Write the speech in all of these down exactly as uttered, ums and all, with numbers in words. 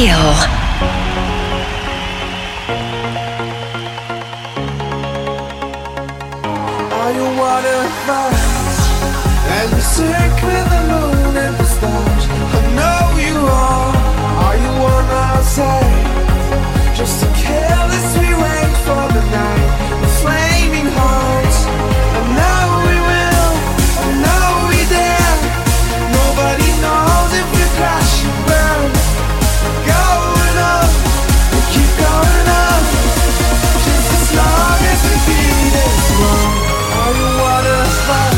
Feel. Are you waterfalls and you sink with the moon and the stars? I know you are. Are you one outside? Just a carelessly wait for the night with flaming hearts. I know we will. I know we dare. Nobody knows if we crash and burn. Going up, we keep going up. Just as long as we beat it wrong. Are you waterfall?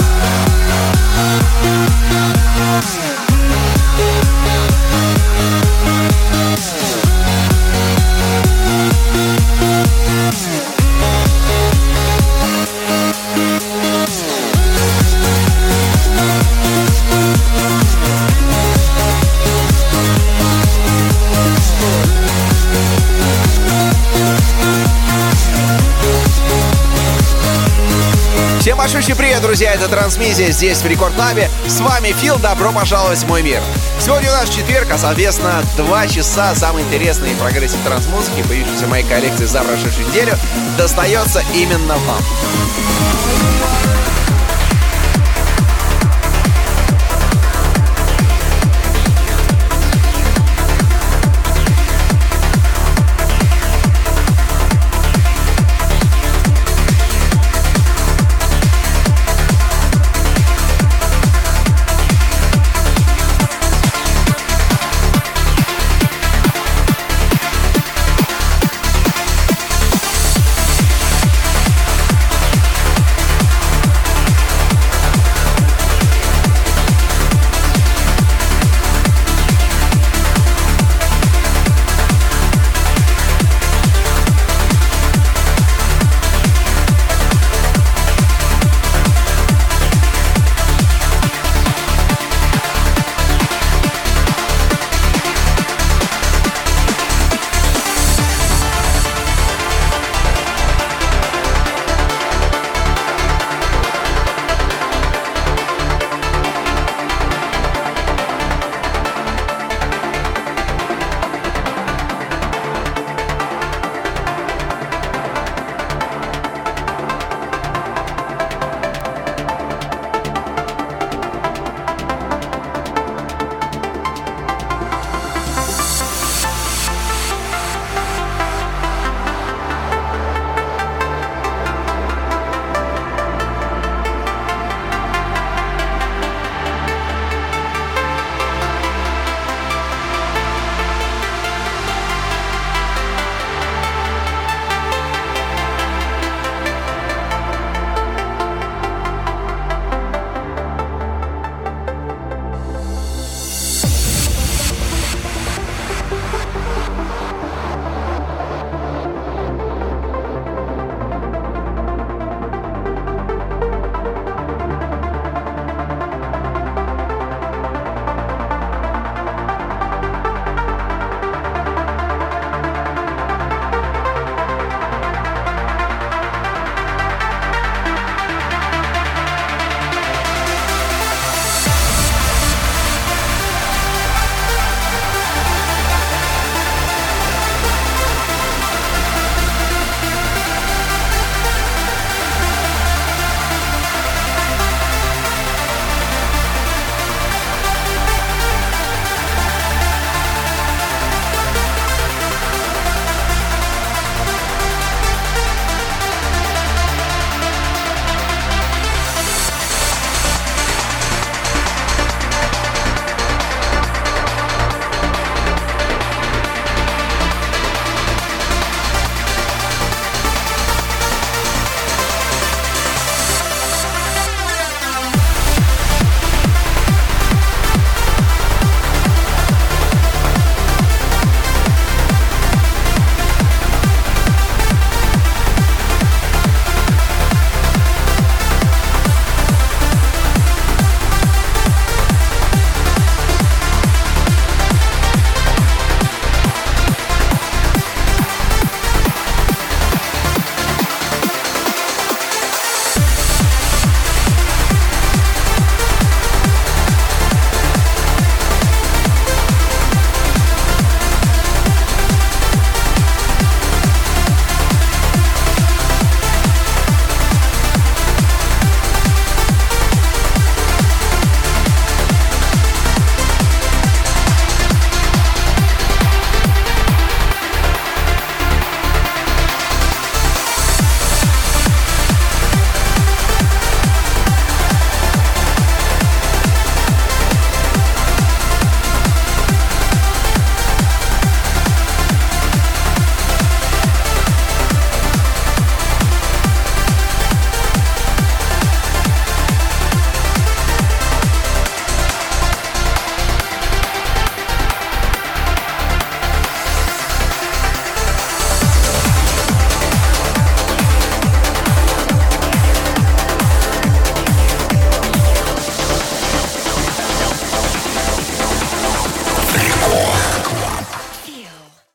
Всем большущий привет, друзья, это Трансмиссия здесь в Рекорд Клабе. С вами Фил, добро пожаловать в мой мир. Сегодня у нас четверг, а соответственно два часа самой интересной и прогрессив транс-музыки, появившейся в моей коллекции за прошедшую неделю, достается именно вам.